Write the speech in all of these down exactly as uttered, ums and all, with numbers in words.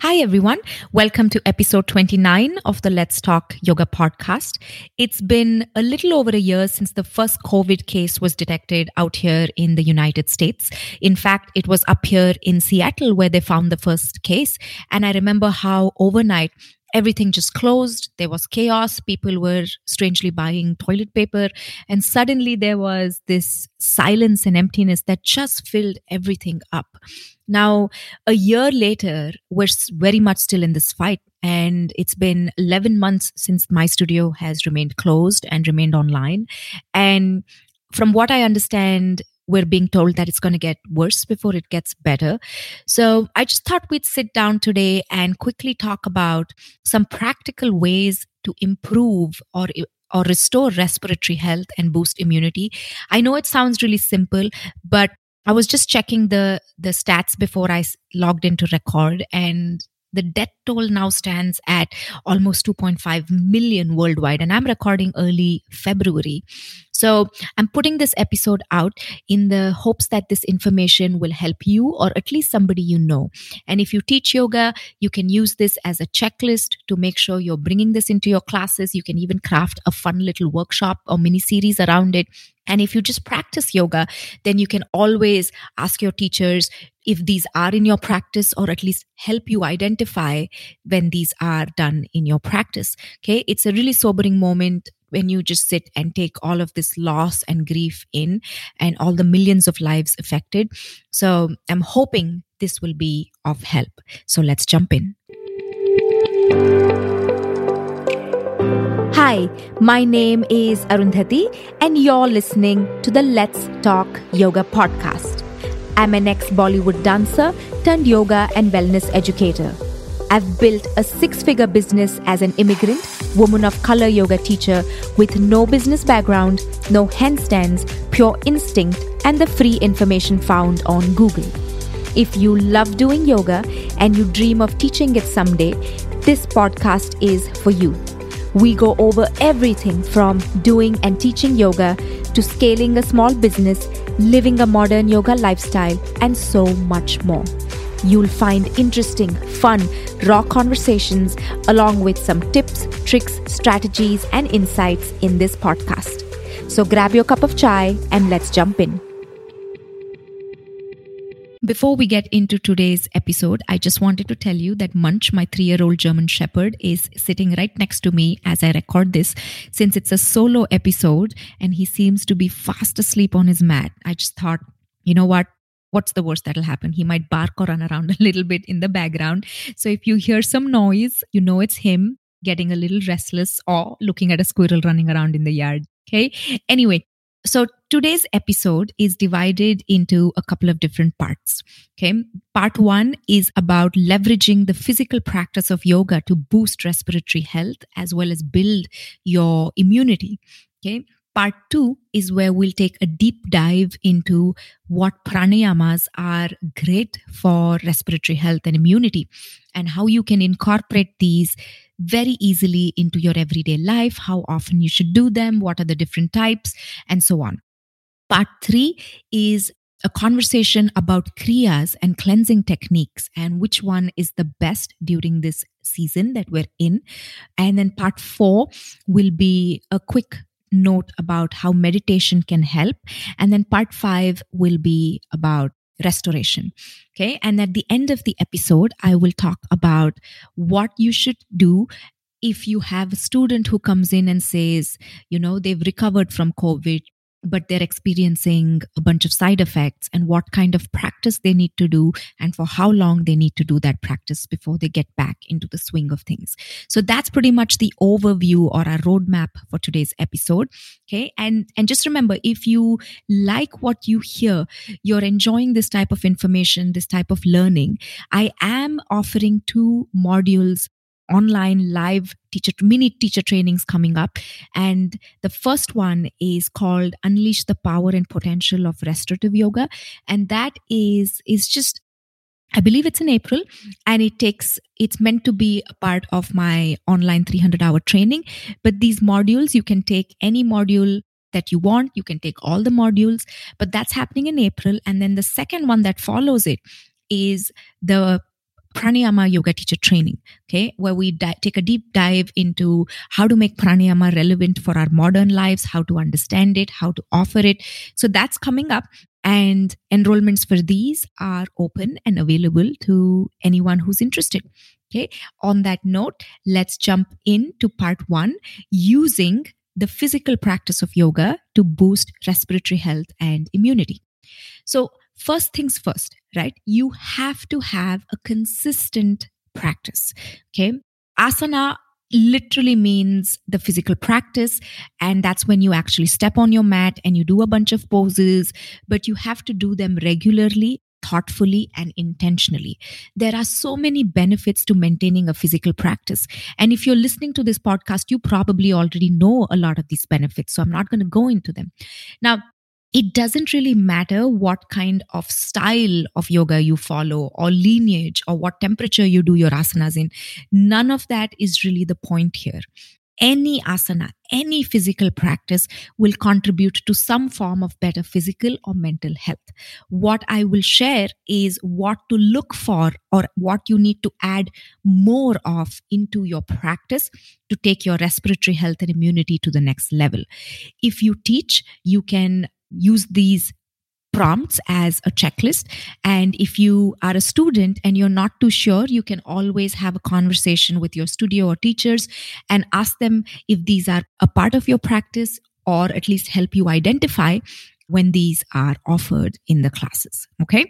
Hi, everyone. Welcome to episode twenty-nine of the Let's Talk Yoga podcast. It's been a little over a year since the first COVID case was detected out here in the United States. In fact, it was up here in Seattle where they found the first case. And I remember how overnight everything just closed. There was chaos. People were strangely buying toilet paper. And suddenly there was this silence and emptiness that just filled everything up. Now, a year later, we're very much still in this fight. And it's been eleven months since my studio has remained closed and remained online. And from what I understand, we're being told that it's going to get worse before it gets better. So I just thought we'd sit down today and quickly talk about some practical ways to improve or or restore respiratory health and boost immunity. I know it sounds really simple, but I was just checking the, the stats before I logged into record, and the death toll now stands at almost two point five million worldwide, and I'm recording early February. So I'm putting this episode out in the hopes that this information will help you or at least somebody you know. And if you teach yoga, you can use this as a checklist to make sure you're bringing this into your classes. You can even craft a fun little workshop or mini series around it. And if you just practice yoga, then you can always ask your teachers if these are in your practice, or at least help you identify when these are done in your practice. Okay, it's a really sobering moment when you just sit and take all of this loss and grief in and all the millions of lives affected. So I'm hoping this will be of help. So let's jump in. Hi, my name is Arundhati, and you're listening to the Let's Talk Yoga podcast. I'm an ex-Bollywood dancer turned yoga and wellness educator. I've built a six-figure business as an immigrant, woman of color yoga teacher with no business background, no handstands, pure instinct, and the free information found on Google. If you love doing yoga and you dream of teaching it someday, this podcast is for you. We go over everything from doing and teaching yoga to scaling a small business, living a modern yoga lifestyle, and so much more. You'll find interesting, fun, raw conversations along with some tips, tricks, strategies, and insights in this podcast. So grab your cup of chai and let's jump in. Before we get into today's episode, I just wanted to tell you that Munch, my three-year-old German Shepherd, is sitting right next to me as I record this. Since it's a solo episode and he seems to be fast asleep on his mat, I just thought, you know what? What's the worst that'll happen? He might bark or run around a little bit in the background. So if you hear some noise, you know it's him getting a little restless or looking at a squirrel running around in the yard. Okay. Anyway, so today's episode is divided into a couple of different parts. Okay. Part one is about leveraging the physical practice of yoga to boost respiratory health as well as build your immunity. Okay. Part two is where we'll take a deep dive into what pranayamas are great for respiratory health and immunity and how you can incorporate these very easily into your everyday life, how often you should do them, what are the different types, and so on. Part three is a conversation about kriyas and cleansing techniques and which one is the best during this season that we're in. And then part four will be a quick note about how meditation can help. And then part five will be about restoration. Okay. And at the end of the episode, I will talk about what you should do if you have a student who comes in and says, you know, they've recovered from COVID, but they're experiencing a bunch of side effects, and what kind of practice they need to do and for how long they need to do that practice before they get back into the swing of things. So that's pretty much the overview or a roadmap for today's episode. Okay. And, and just remember, if you like what you hear, you're enjoying this type of information, this type of learning, I am offering two modules online live teacher mini teacher trainings coming up, and the first one is called Unleash the Power and Potential of Restorative Yoga, and that is is just, I believe it's in April, and it takes it's meant to be a part of my online three hundred hour training. But these modules, you can take any module that you want, you can take all the modules, but that's happening in April. And then the second one that follows it is the pranayama yoga teacher training, okay, where we di- take a deep dive into how to make pranayama relevant for our modern lives, how to understand it, how to offer it. So that's coming up, and enrollments for these are open and available to anyone who's interested. Okay. On that note, let's jump into part one, using the physical practice of yoga to boost respiratory health and immunity. So, first things first, right? You have to have a consistent practice. Okay. Asana literally means the physical practice, and that's when you actually step on your mat and you do a bunch of poses, but you have to do them regularly, thoughtfully, and intentionally. There are so many benefits to maintaining a physical practice. And if you're listening to this podcast, you probably already know a lot of these benefits. So I'm not going to go into them. Now, it doesn't really matter what kind of style of yoga you follow or lineage or what temperature you do your asanas in. None of that is really the point here. Any asana, any physical practice will contribute to some form of better physical or mental health. What I will share is what to look for or what you need to add more of into your practice to take your respiratory health and immunity to the next level. If you teach, you can use these prompts as a checklist. And if you are a student and you're not too sure, you can always have a conversation with your studio or teachers and ask them if these are a part of your practice, or at least help you identify when these are offered in the classes. Okay.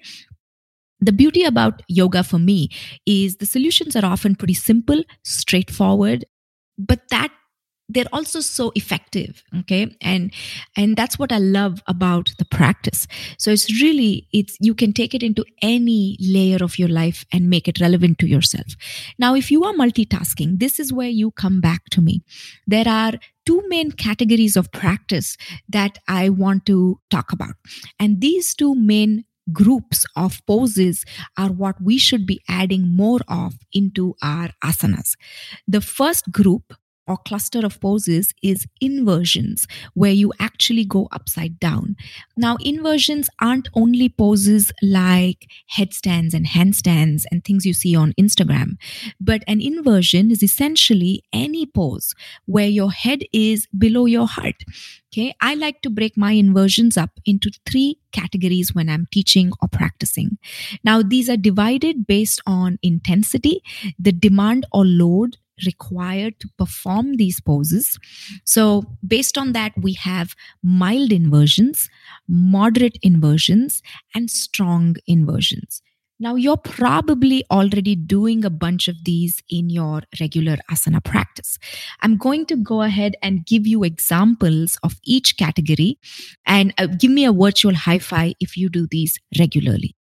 The beauty about yoga for me is the solutions are often pretty simple, straightforward, but that they're also so effective. Okay. And, and that's what I love about the practice. So it's really, it's, you can take it into any layer of your life and make it relevant to yourself. Now, if you are multitasking, this is where you come back to me. There are two main categories of practice that I want to talk about. And these two main groups of poses are what we should be adding more of into our asanas. The first group or cluster of poses is inversions, where you actually go upside down. Now, inversions aren't only poses like headstands and handstands and things you see on Instagram, but an inversion is essentially any pose where your head is below your heart. Okay, I like to break my inversions up into three categories when I'm teaching or practicing. Now, these are divided based on intensity, the demand or load required to perform these poses. So based on that, we have mild inversions, moderate inversions, and strong inversions. Now, you're probably already doing a bunch of these in your regular asana practice. I'm going to go ahead and give you examples of each category, and uh, give me a virtual high five if you do these regularly.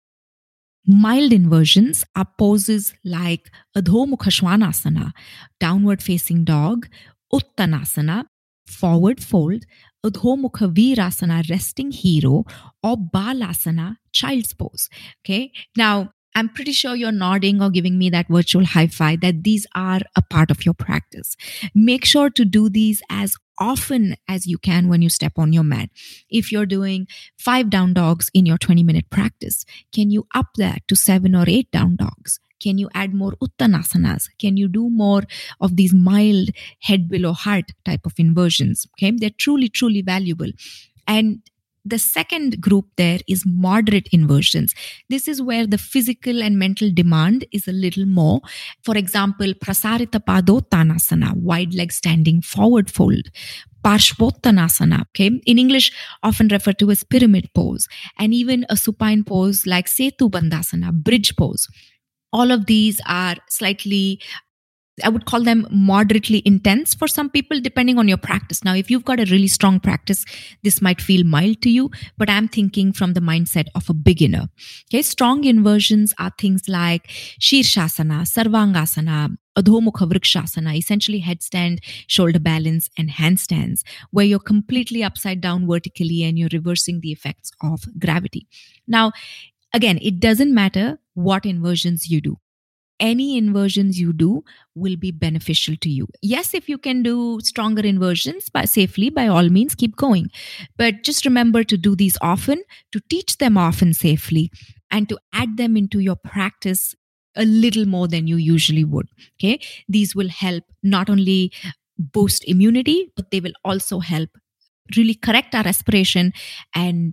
Mild inversions are poses like Adho Mukha Svanasana, downward facing dog, Uttanasana, forward fold, Adho Mukha Virasana, resting hero, or Balasana, child's pose. Okay. Now, I'm pretty sure you're nodding or giving me that virtual high five that these are a part of your practice. Make sure to do these as often as you can when you step on your mat. If you're doing five down dogs in your twenty minute practice, can you up that to seven or eight down dogs? Can you add more uttanasanas? Can you do more of these mild head below heart type of inversions? Okay, they're truly, truly valuable. And the second group there is moderate inversions. This is where the physical and mental demand is a little more. For example, Prasarita Padottanasana, wide leg standing forward fold. Parshvottanasana, okay, in English often referred to as pyramid pose, and even a supine pose like Setu Bandhasana, bridge pose. All of these are slightly, I would call them moderately intense for some people, depending on your practice. Now, if you've got a really strong practice, this might feel mild to you, but I'm thinking from the mindset of a beginner. Okay, strong inversions are things like Shirshasana, Sarvangasana, Adho Mukha Vrikshasana, essentially headstand, shoulder balance, and handstands, where you're completely upside down vertically and you're reversing the effects of gravity. Now, again, it doesn't matter what inversions you do. Any inversions you do will be beneficial to you. Yes, if you can do stronger inversions by safely, by all means, keep going. But just remember to do these often, to teach them often safely, and to add them into your practice a little more than you usually would. Okay. These will help not only boost immunity, but they will also help really correct our respiration and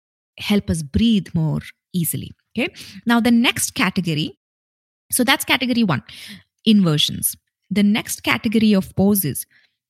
help us breathe more easily. Okay. Now, the next category, so that's category one, inversions. The next category of poses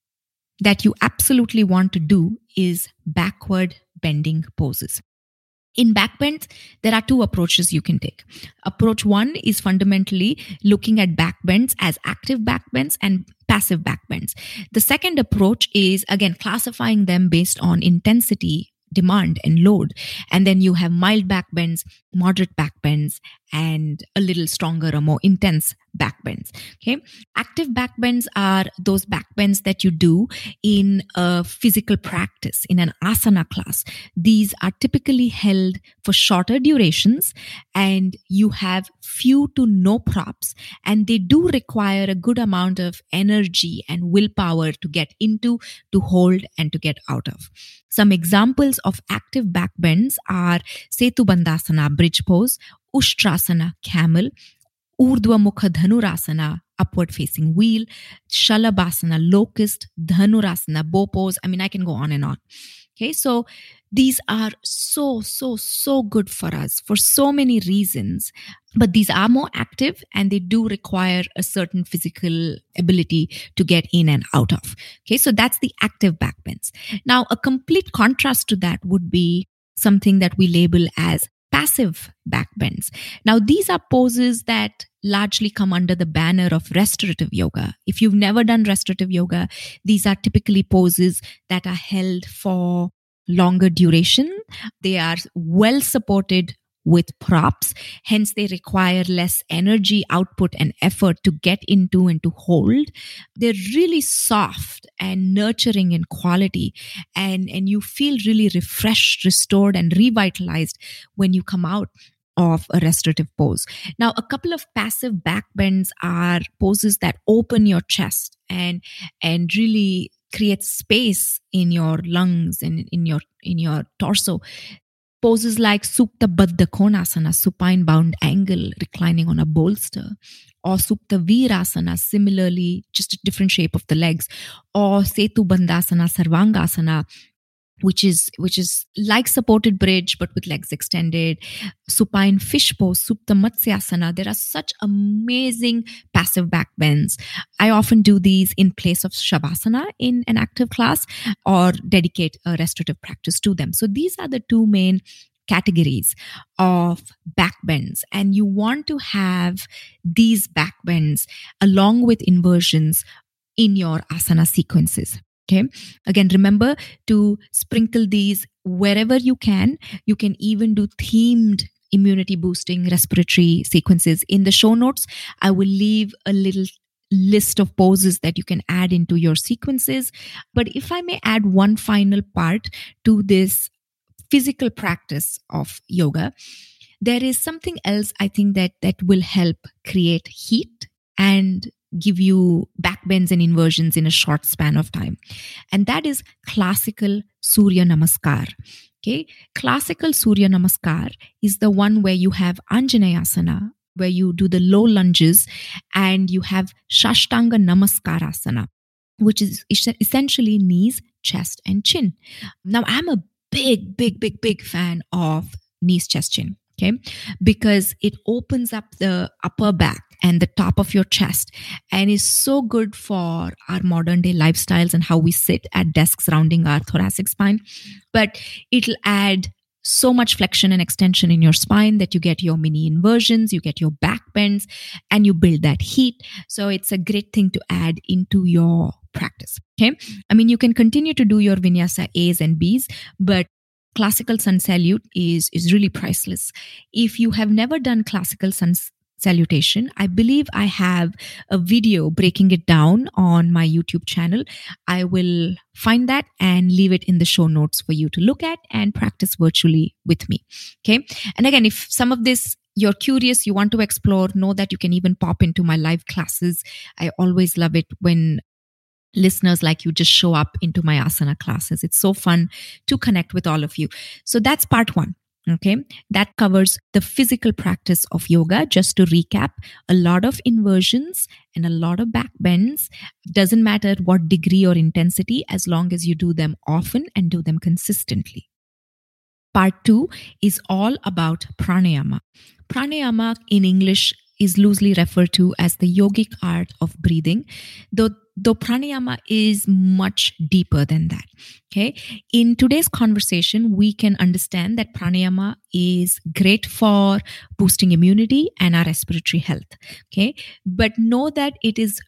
that you absolutely want to do is backward bending poses. In backbends, there are two approaches you can take. Approach one is fundamentally looking at backbends as active backbends and passive backbends. The second approach is, again, classifying them based on intensity, demand, and load. And then you have mild backbends, moderate backbends, and a little stronger or more intense backbends. Okay. Active backbends are those backbends that you do in a physical practice, in an asana class. These are typically held for shorter durations and you have few to no props, and they do require a good amount of energy and willpower to get into, to hold, and to get out of. Some examples of active backbends are Setu Bandhasana, bridge pose, Ushtrasana, camel, Urdhva Mukha Dhanurasana, upward facing wheel, Shalabhasana, locust, Dhanurasana, bow pose. I mean, I can go on and on. Okay, so these are so, so, so good for us for so many reasons, but these are more active and they do require a certain physical ability to get in and out of. Okay, so that's the active backbends. Now, a complete contrast to that would be something that we label as passive backbends. Now, these are poses that largely come under the banner of restorative yoga. If you've never done restorative yoga, these are typically poses that are held for longer duration. They are well supported with props. Hence, they require less energy, output, and effort to get into and to hold. They're really soft and nurturing in quality. And, and you feel really refreshed, restored, and revitalized when you come out of a restorative pose. Now, a couple of passive backbends are poses that open your chest and, and really create space in your lungs and in your, in your torso. Poses like Supta Baddha Konasana, supine bound angle, reclining on a bolster, or Supta Virasana, similarly, just a different shape of the legs, or Setu Bandhasana, Sarvangasana, which is which is like supported bridge but with legs extended, supine fish pose, Supta Matsyasana. There are such amazing passive backbends. I often do these in place of Shavasana in an active class or dedicate a restorative practice to them. So these are the two main categories of backbends, and you want to have these backbends along with inversions in your asana sequences. Okay. Again, remember to sprinkle these wherever you can. You can even do themed immunity boosting respiratory sequences. In the show notes, I will leave a little list of poses that you can add into your sequences. But if I may add one final part to this physical practice of yoga, there is something else I think that that will help create heat and give you backbends and inversions in a short span of time. And that is classical Surya Namaskar. Okay. Classical Surya Namaskar is the one where you have Anjaneyasana, where you do the low lunges, and you have Shashtanga Namaskarasana, which is essentially knees, chest, and chin. Now, I'm a big, big, big, big fan of knees, chest, chin. Okay, because it opens up the upper back and the top of your chest and is so good for our modern day lifestyles and how we sit at desks rounding our thoracic spine. But it'll add so much flexion and extension in your spine that you get your mini inversions, you get your back bends, and you build that heat. So it's a great thing to add into your practice. Okay, I mean, you can continue to do your vinyasa A's and B's, but classical sun salute is, is really priceless. If you have never done classical sun salutation, I believe I have a video breaking it down on my YouTube channel. I will find that and leave it in the show notes for you to look at and practice virtually with me. Okay. And again, if some of this you're curious, you want to explore, know that you can even pop into my live classes. I always love it when listeners like you just show up into my asana classes. It's so fun to connect with all of you. So that's part one. Okay, that covers the physical practice of yoga. Just to recap, a lot of inversions and a lot of back bends. Doesn't matter what degree or intensity, as long as you do them often and do them consistently. Part two is all about pranayama. Pranayama in English is loosely referred to as the yogic art of breathing, though, though pranayama is much deeper than that. Okay. In today's conversation, we can understand that pranayama is great for boosting immunity and our respiratory health. Okay. But know that it is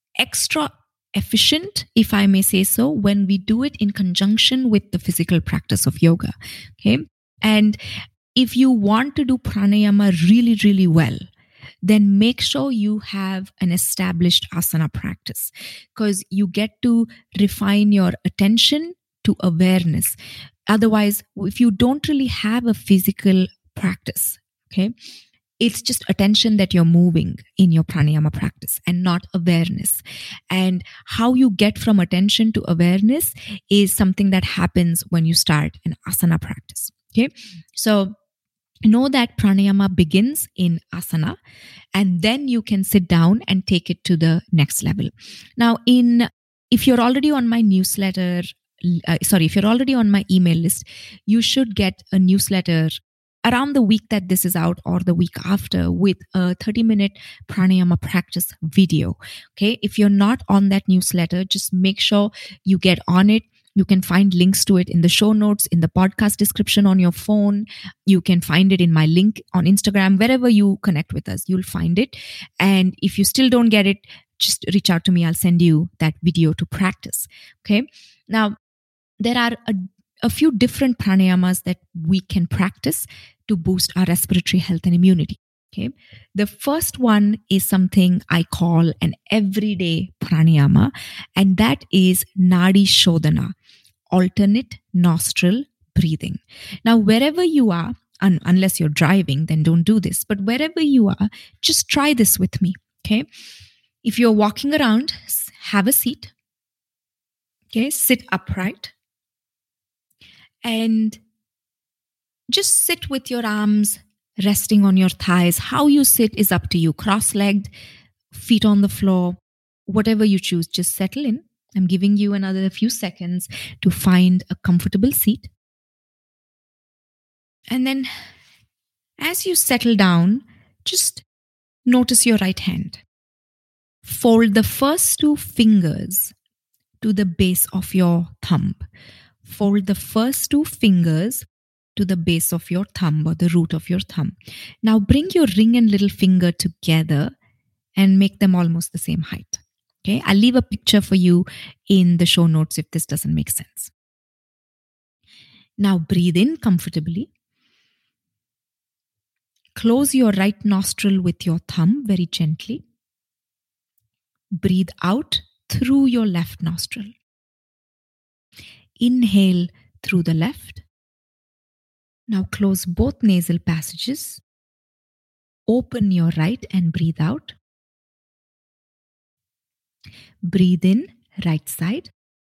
extra efficient, if I may say so, when we do it in conjunction with the physical practice of yoga. Okay. And if you want to do pranayama really, really well, then make sure you have an established asana practice, because you get to refine your attention to awareness. Otherwise, if you don't really have a physical practice, okay, it's just attention that you're moving in your pranayama practice and not awareness. And how you get from attention to awareness is something that happens when you start an asana practice. Okay, so know that pranayama begins in asana, and then you can sit down and take it to the next level. Now, in if you're already on my newsletter, uh, sorry, if you're already on my email list, you should get a newsletter around the week that this is out or the week after with a thirty minute pranayama practice video. Okay. If you're not on that newsletter, just make sure you get on it. You can find links to it in the show notes, in the podcast description on your phone. You can find it in my link on Instagram, wherever you connect with us, you'll find it. And if you still don't get it, just reach out to me. I'll send you that video to practice. Okay. Now, there are a, a few different pranayamas that we can practice to boost our respiratory health and immunity. Okay. The first one is something I call an everyday pranayama, and that is Nadi Shodhana, alternate nostril breathing. Now, wherever you are, un- unless you're driving, then don't do this, but wherever you are, just try this with me. Okay. If you're walking around, have a seat. Okay. Sit upright and just sit with your arms resting on your thighs. How you sit is up to you. Cross-legged, feet on the floor, whatever you choose, just settle in. I'm giving you another few seconds to find a comfortable seat. And then as you settle down, just notice your right hand. Fold the first two fingers to the base of your thumb. Fold the first two fingers to the base of your thumb or the root of your thumb. Now bring your ring and little finger together and make them almost the same height. Okay, I'll leave a picture for you in the show notes if this doesn't make sense. Now breathe in comfortably. Close your right nostril with your thumb very gently. Breathe out through your left nostril. Inhale through the left. Now close both nasal passages. Open your right and breathe out. Breathe in, right side.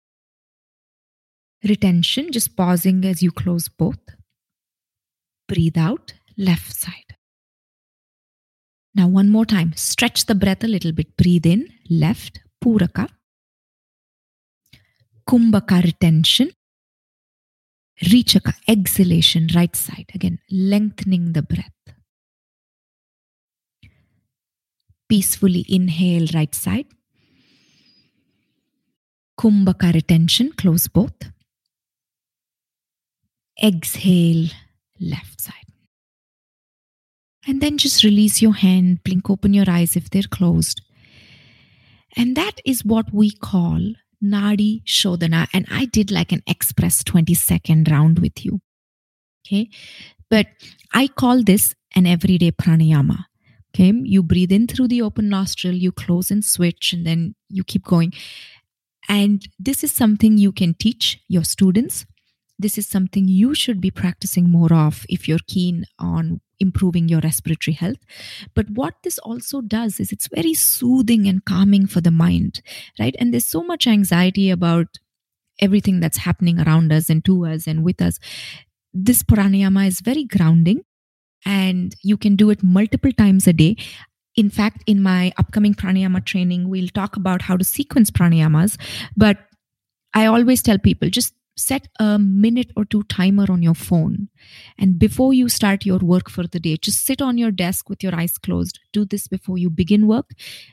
Retention, just pausing as you close both. Breathe out, left side. Now one more time, stretch the breath a little bit. Breathe in, left, Puraka. Kumbhaka, retention. Rechaka, exhalation, right side. Again, lengthening the breath. Peacefully inhale, right side. Kumbhaka, retention, close both. Exhale, left side. And then just release your hand, blink open your eyes if they're closed. And that is what we call Nadi Shodhana. And I did like an express twenty second round with you. Okay. But I call this an everyday pranayama. Okay. You breathe in through the open nostril, you close and switch, and then you keep going. And this is something you can teach your students. This is something you should be practicing more of if you're keen on improving your respiratory health. But what this also does is it's very soothing and calming for the mind, right? And there's so much anxiety about everything that's happening around us and to us and with us. this pranayama is very grounding, and you can do it multiple times a day. In fact, in my upcoming pranayama training, we'll talk about how to sequence pranayamas. But I always tell people, just set a minute or two timer on your phone. And before you start your work for the day, just sit on your desk with your eyes closed. Do this before you begin work.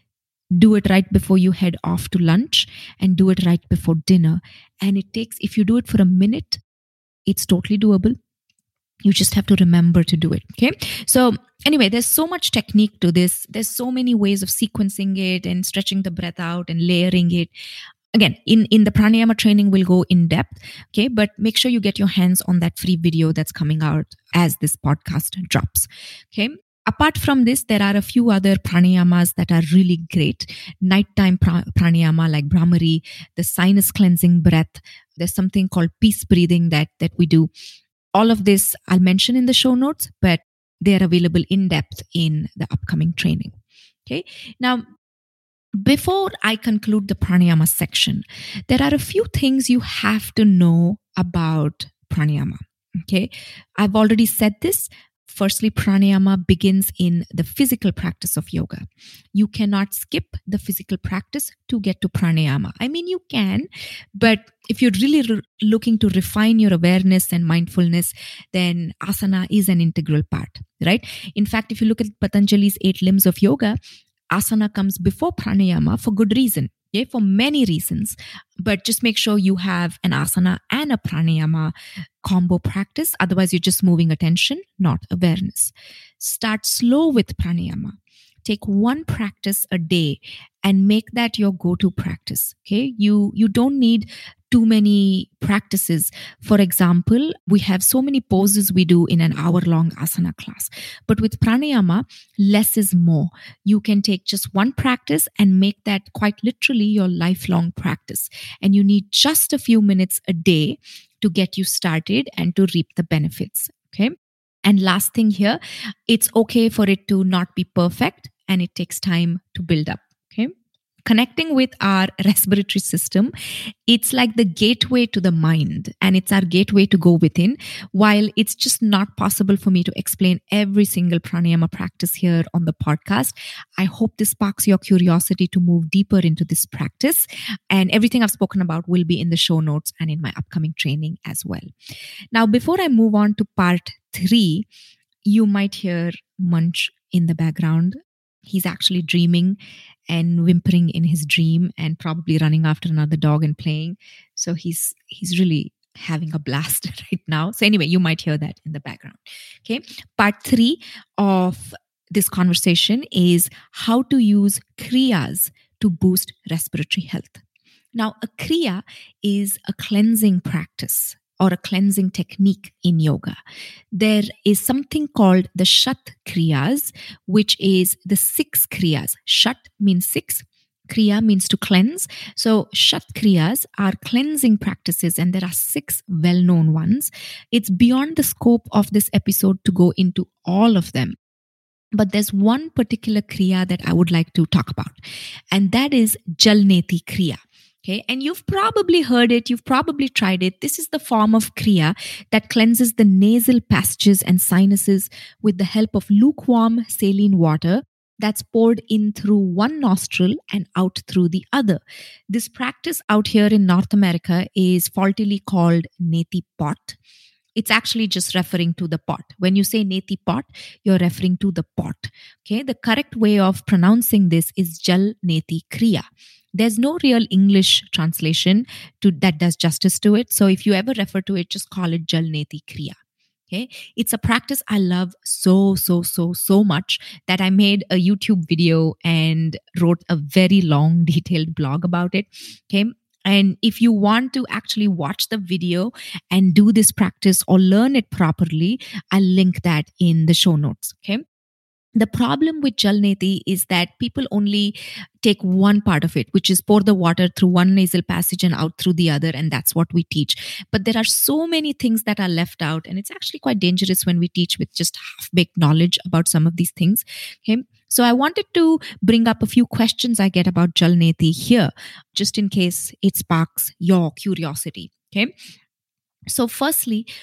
Do it right before you head off to lunch, and do it right before dinner. And it takes, if you do it for a minute, it's totally doable. You just have to remember to do it. Okay. So anyway, there's so much technique to this. There's so many ways of sequencing it and stretching the breath out and layering it. Again, in, in the pranayama training, we'll go in depth. Okay. But make sure you get your hands on that free video that's coming out as this podcast drops. Okay. Apart from this, there are a few other pranayamas that are really great. Nighttime pra- pranayama like Brahmari, the sinus cleansing breath. There's something called peace breathing that, that we do. All of this I'll mention in the show notes, but they're available in depth in the upcoming training. Okay. Now, before I conclude the pranayama section, there are a few things you have to know about pranayama. Okay. I've already said this. Firstly, pranayama begins in the physical practice of yoga. You cannot skip the physical practice to get to pranayama. I mean, you can, but if you're really re- looking to refine your awareness and mindfulness, then asana is an integral part, right? In fact, if you look at Patanjali's eight limbs of yoga, asana comes before pranayama for good reason. Okay, for many reasons, but just make sure you have an asana and a pranayama combo practice. Otherwise, you're just moving attention, not awareness. Start slow with pranayama. Take one practice a day and make that your go-to practice. Okay, you you don't need too many practices. For example, we have so many poses we do in an hour-long asana class. But with pranayama, less is more. You can take just one practice and make that quite literally your lifelong practice. And you need just a few minutes a day to get you started and to reap the benefits. Okay. And last thing here, it's okay for it to not be perfect, and it takes time to build up. Okay. Connecting with our respiratory system, it's like the gateway to the mind, and it's our gateway to go within. While it's just not possible for me to explain every single pranayama practice here on the podcast, I hope this sparks your curiosity to move deeper into this practice. And everything I've spoken about will be in the show notes and in my upcoming training as well. Now, before I move on to part three, you might hear Munch in the background. He's actually dreaming and whimpering in his dream and probably running after another dog and playing. So he's he's really having a blast right now. So anyway, you might hear that in the background. Okay. Part three of this conversation is how to use kriyas to boost respiratory health. Now, a kriya is a cleansing practice or a cleansing technique in yoga. There is something called the Shat Kriyas, which is the six Kriyas. Shat means six. Kriya means to cleanse. So Shat Kriyas are cleansing practices, and there are six well-known ones. It's beyond the scope of this episode to go into all of them. But there's one particular Kriya that I would like to talk about, and that is Jalneti Kriya. Okay, and you've probably heard it, you've probably tried it. This is the form of kriya that cleanses the nasal passages and sinuses with the help of lukewarm saline water that's poured in through one nostril and out through the other. This practice out here in North America is faultily called neti pot. It's actually just referring to the pot. When you say neti pot, you're referring to the pot. Okay, the correct way of pronouncing this is Jal Neti Kriya. There's no real English translation to that does justice to it. So if you ever refer to it, just call it Jalneti Kriya. Okay. It's a practice I love so, so, so, so much that I made a YouTube video and wrote a very long, detailed blog about it. Okay. And if you want to actually watch the video and do this practice or learn it properly, I'll link that in the show notes. Okay. The problem with Jalneti is that people only take one part of it, which is pour the water through one nasal passage and out through the other, and that's what we teach. But there are so many things that are left out, and it's actually quite dangerous when we teach with just half-baked knowledge about some of these things. Okay? So I wanted to bring up a few questions I get about Jalneti here, just in case it sparks your curiosity. Okay? So firstly,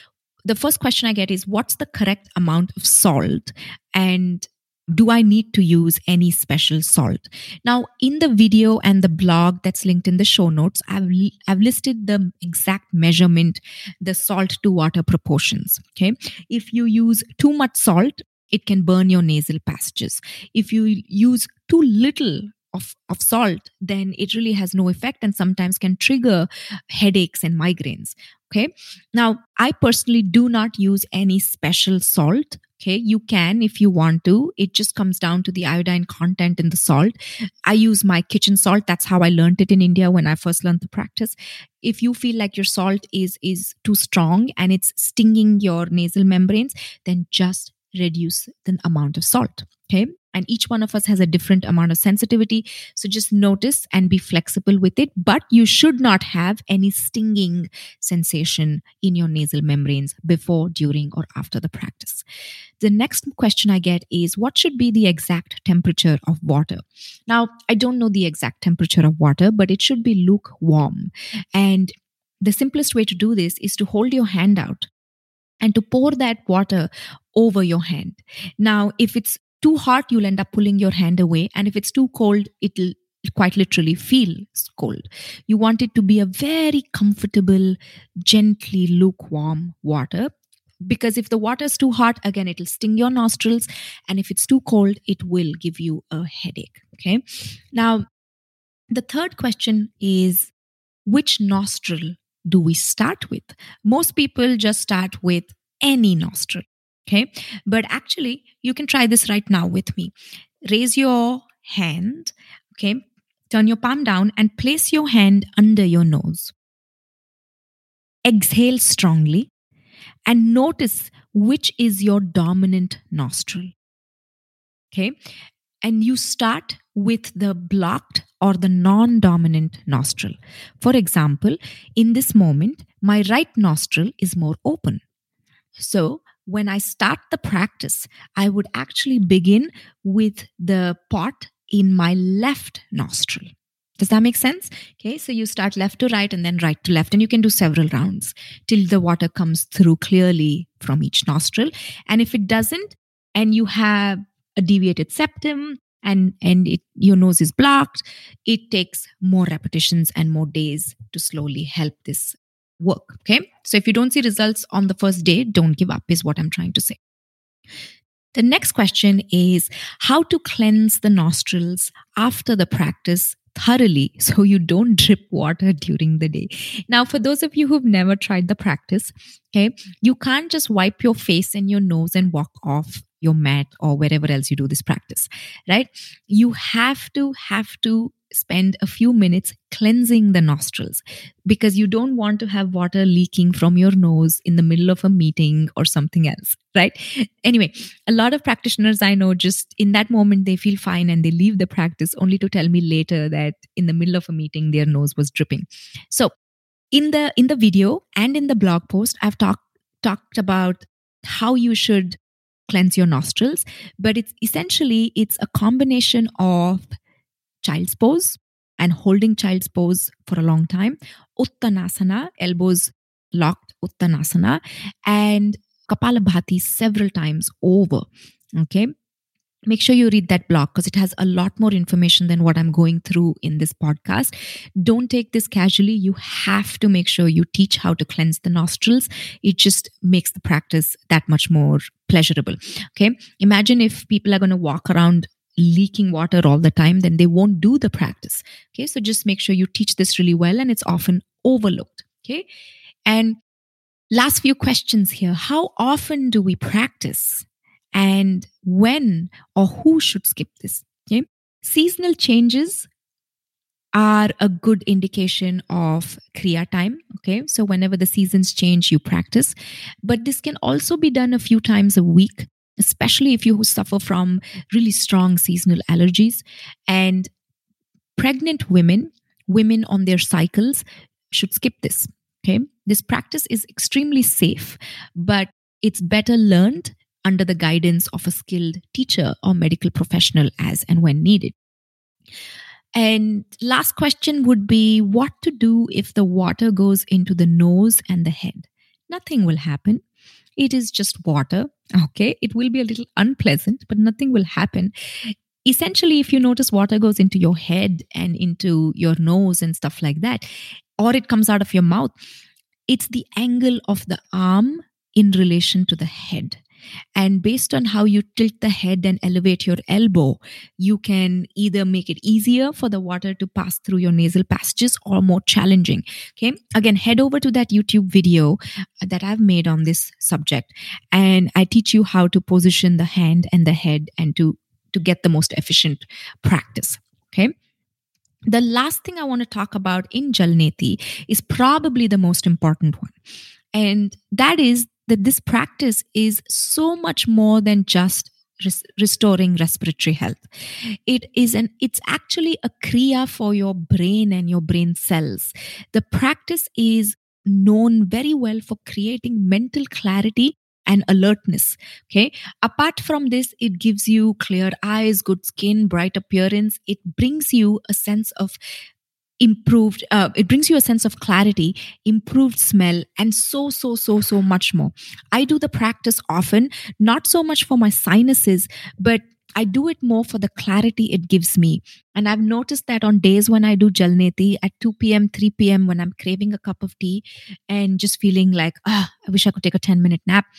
the first question I get is, what's the correct amount of salt? And do I need to use any special salt? Now, in the video and the blog that's linked in the show notes, I've, I've listed the exact measurement, the salt to water proportions. Okay. If you use too much salt, it can burn your nasal passages. If you use too little of, of salt, then it really has no effect and sometimes can trigger headaches and migraines. Okay. Now, I personally do not use any special salt. Okay, you can if you want to. It just comes down to the iodine content in the salt. I use my kitchen salt. That's how I learned it in India when I first learned the practice. If you feel like your salt is, is too strong and it's stinging your nasal membranes, then just reduce the amount of salt. Okay. And each one of us has a different amount of sensitivity. So just notice and be flexible with it. But you should not have any stinging sensation in your nasal membranes before, during, or after the practice. The next question I get is, what should be the exact temperature of water? Now, I don't know the exact temperature of water, but it should be lukewarm. And the simplest way to do this is to hold your hand out and to pour that water over your hand. Now, if it's too hot, you'll end up pulling your hand away. And if it's too cold, it'll quite literally feel cold. You want it to be a very comfortable, gently lukewarm water. Because if the water is too hot, again, it'll sting your nostrils. And if it's too cold, it will give you a headache. Okay. Now, the third question is, which nostril do we start with? Most people just start with any nostril. Okay. But actually, you can try this right now with me. Raise your hand. Okay. Turn your palm down and place your hand under your nose. Exhale strongly and notice which is your dominant nostril. Okay. And you start with the blocked or the non-dominant nostril. For example, in this moment, my right nostril is more open. So when I start the practice, I would actually begin with the pot in my left nostril. Does that make sense? Okay, so you start left to right and then right to left, and you can do several rounds till the water comes through clearly from each nostril. And if it doesn't, and you have a deviated septum and, and it, your nose is blocked, it takes more repetitions and more days to slowly help this work. Okay. So if you don't see results on the first day, don't give up is what I'm trying to say. The next question is how to cleanse the nostrils after the practice thoroughly so you don't drip water during the day. Now, for those of you who've never tried the practice, okay, you can't just wipe your face and your nose and walk off your mat or wherever else you do this practice, right? You have to, have to spend a few minutes cleansing the nostrils because you don't want to have water leaking from your nose in the middle of a meeting or something else, right? Anyway, a lot of practitioners I know just in that moment, they feel fine and they leave the practice only to tell me later that in the middle of a meeting, their nose was dripping. So in the, in the video and in the blog post, I've talked, talked about how you should cleanse your nostrils, but it's essentially, it's a combination of child's pose and holding child's pose for a long time, Uttanasana, elbows locked, Uttanasana, and Kapalabhati several times over. Okay. Make sure you read that blog because it has a lot more information than what I'm going through in this podcast. Don't take this casually. You have to make sure you teach how to cleanse the nostrils. It just makes the practice that much more pleasurable. Okay. Imagine if people are going to walk around leaking water all the time, then they won't do the practice. Okay. So just make sure you teach this really well, and it's often overlooked. Okay. And last few questions here. How often do we practice? And when or who should skip this? Okay. Seasonal changes are a good indication of Kriya time. Okay. So whenever the seasons change, you practice. But this can also be done a few times a week, especially if you suffer from really strong seasonal allergies. And pregnant women, women on their cycles should skip this. Okay. This practice is extremely safe, but it's better learned under the guidance of a skilled teacher or medical professional as and when needed. And last question would be what to do if the water goes into the nose and the head. Nothing will happen. It is just water. Okay. It will be a little unpleasant, but nothing will happen. Essentially, if you notice, water goes into your head and into your nose and stuff like that, or it comes out of your mouth. It's the angle of the arm in relation to the head. And based on how you tilt the head and elevate your elbow, you can either make it easier for the water to pass through your nasal passages or more challenging. Okay. Again, head over to that YouTube video that I've made on this subject, and I teach you how to position the hand and the head and to, to get the most efficient practice. Okay. The last thing I want to talk about in Jalneti is probably the most important one. And that is that this practice is so much more than just res- restoring respiratory health. It is an, it's actually a kriya for your brain and your brain cells. The practice is known very well for creating mental clarity and alertness. Okay. Apart from this, it gives you clear eyes, good skin, bright appearance. It brings you a sense of improved, uh, it brings you a sense of clarity, improved smell, and so, so, so, so much more. I do the practice often, not so much for my sinuses, but I do it more for the clarity it gives me. And I've noticed that on days when I do Jalneti at two p.m., three p.m., when I'm craving a cup of tea and just feeling like, ah, I wish I could take a ten minute nap.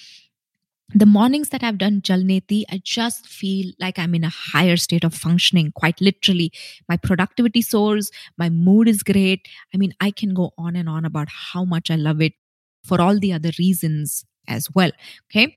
The mornings that I've done Jalneti, I just feel like I'm in a higher state of functioning, quite literally. My productivity soars, my mood is great. I mean, I can go on and on about how much I love it for all the other reasons as well. Okay.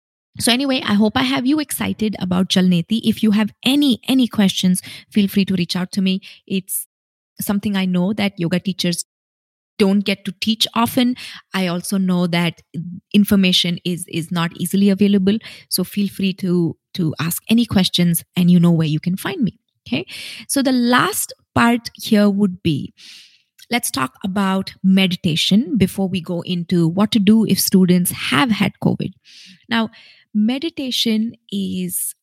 So anyway, I hope I have you excited about Jalneti. If you have any, any questions, feel free to reach out to me. It's something I know that yoga teachers don't get to teach often. I also know that information is, is not easily available. So feel free to, to ask any questions, and you know where you can find me. Okay. So the last part here would be, let's talk about meditation before we go into what to do if students have had COVID. Now, meditation is,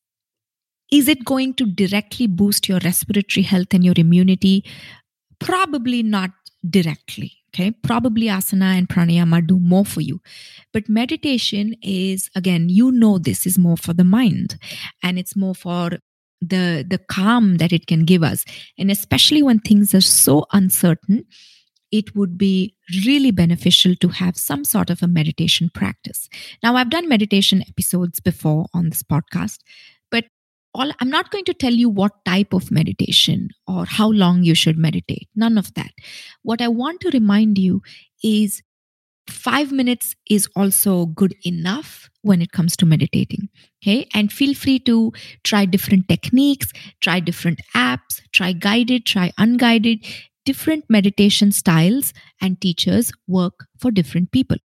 is it going to directly boost your respiratory health and your immunity? Probably not directly. Okay, probably asana and pranayama do more for you. But meditation is, again, you know, this is more for the mind, and it's more for the, the calm that it can give us. And especially when things are so uncertain, it would be really beneficial to have some sort of a meditation practice. Now, I've done meditation episodes before on this podcast, but all, I'm not going to tell you what type of meditation or how long you should meditate. None of that. What I want to remind you is five minutes is also good enough when it comes to meditating. Okay. And feel free to try different techniques, try different apps, try guided, try unguided. Different meditation styles and teachers work for different people.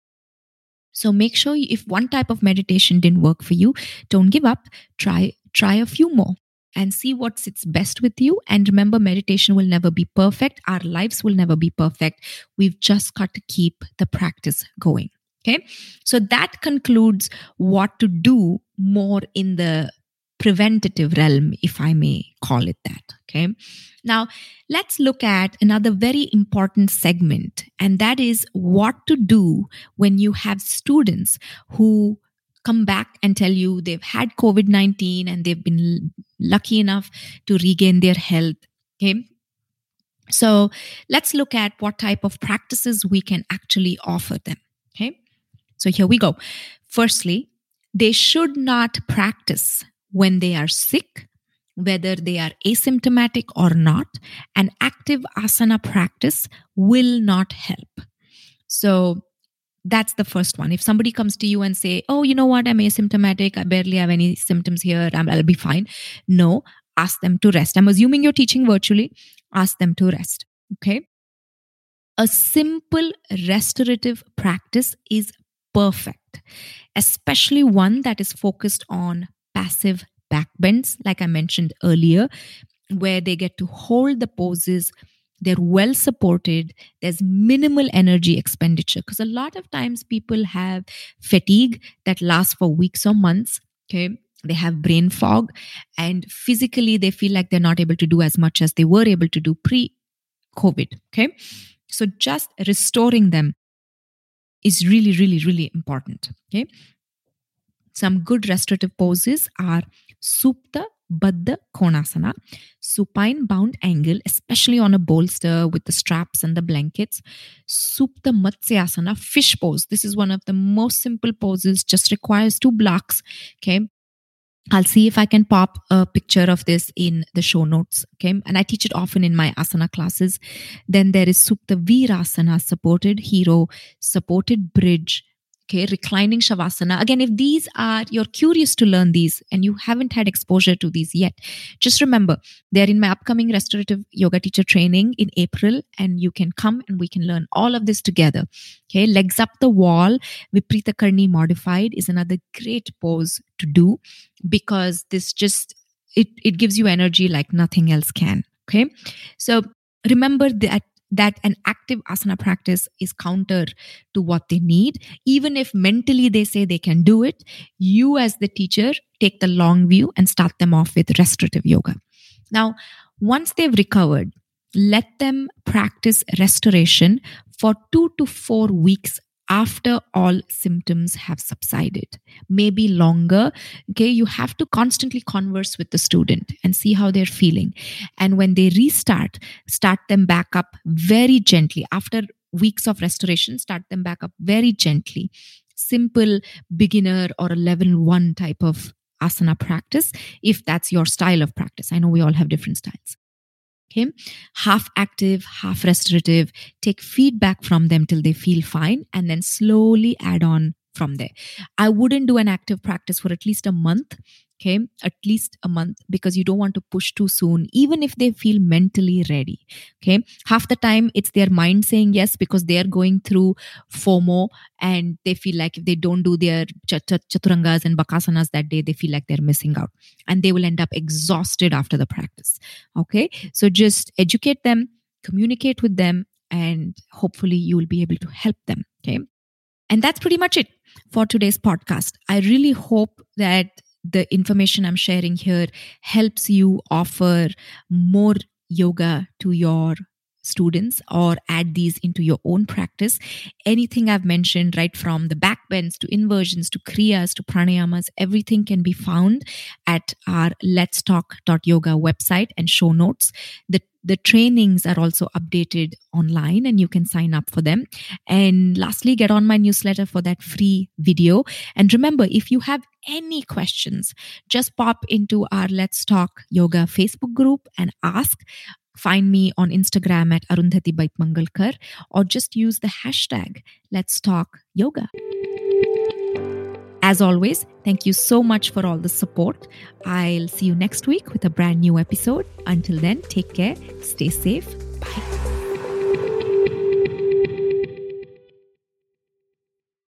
So make sure if one type of meditation didn't work for you, don't give up. Try Try a few more and see what sits best with you. And remember, meditation will never be perfect. Our lives will never be perfect. We've just got to keep the practice going. Okay. So that concludes what to do more in the preventative realm, if I may call it that. Okay. Now let's look at another very important segment, and that is what to do when you have students who come back and tell you they've had COVID nineteen and they've been lucky enough to regain their health. Okay. So let's look at what type of practices we can actually offer them. Okay. So here we go. Firstly, they should not practice when they are sick, whether they are asymptomatic or not. An active asana practice will not help. So that's the first one. If somebody comes to you and say, oh, you know what, I'm asymptomatic, I barely have any symptoms here, I'll be fine. No, ask them to rest. I'm assuming you're teaching virtually. Ask them to rest. Okay. A simple restorative practice is perfect, especially one that is focused on passive backbends, like I mentioned earlier, where they get to hold the poses. They're well supported. There's minimal energy expenditure, because a lot of times people have fatigue that lasts for weeks or months. Okay. They have brain fog, and physically they feel like they're not able to do as much as they were able to do pre-COVID. Okay. So just restoring them is really, really, really important. Okay. some good restorative poses are Supta Baddha Konasana, supine bound angle, especially on a bolster with the straps and the blankets. Supta Matsyasana, fish pose. This is one of the most simple poses, just requires two blocks. Okay. I'll see if I can pop a picture of this in the show notes. Okay. And I teach it often in my asana classes. Then there is Supta Virasana, supported hero, supported bridge. Okay, reclining Shavasana. Again, if these are, you're curious to learn these and you haven't had exposure to these yet, just remember, they're in my upcoming restorative yoga teacher training in April, and you can come and we can learn all of this together. Okay, legs up the wall, Viprita Karni modified is another great pose to do because this just, it, it gives you energy like nothing else can. Okay, so remember that that an active asana practice is counter to what they need. Even if mentally they say they can do it, you as the teacher take the long view and start them off with restorative yoga. Now, once they've recovered, let them practice restoration for two to four weeks after all symptoms have subsided, maybe longer. Okay, you have to constantly converse with the student and see how they're feeling. And when they restart, start them back up very gently. After weeks of restoration, start them back up very gently. Simple beginner or a level one type of asana practice, if that's your style of practice. I know we all have different styles. Okay, half active, half restorative. Take feedback from them till they feel fine and then slowly add on from there. I wouldn't do an active practice for at least a month. Okay, at least a month, because you don't want to push too soon, even if they feel mentally ready. Okay, half the time it's their mind saying yes because they're going through FOMO and they feel like if they don't do their ch- ch- chaturangas and bakasanas that day, they feel like they're missing out and they will end up exhausted after the practice. Okay, so just educate them, communicate with them, and hopefully you will be able to help them. Okay, and that's pretty much it for today's podcast. I really hope that the information I'm sharing here helps you offer more yoga to your students or add these into your own practice. Anything I've mentioned, right from the back bends to inversions to kriyas to pranayamas, everything can be found at our lets talk dot yoga website and show notes. The The trainings are also updated online and you can sign up for them. And lastly, get on my newsletter for that free video. And remember, if you have any questions, just pop into our Let's Talk Yoga Facebook group and ask. Find me on Instagram at Arundhati Baitmangalkar or just use the hashtag Let's Talk Yoga. As always, thank you so much for all the support. I'll see you next week with a brand new episode. Until then, take care, stay safe, bye.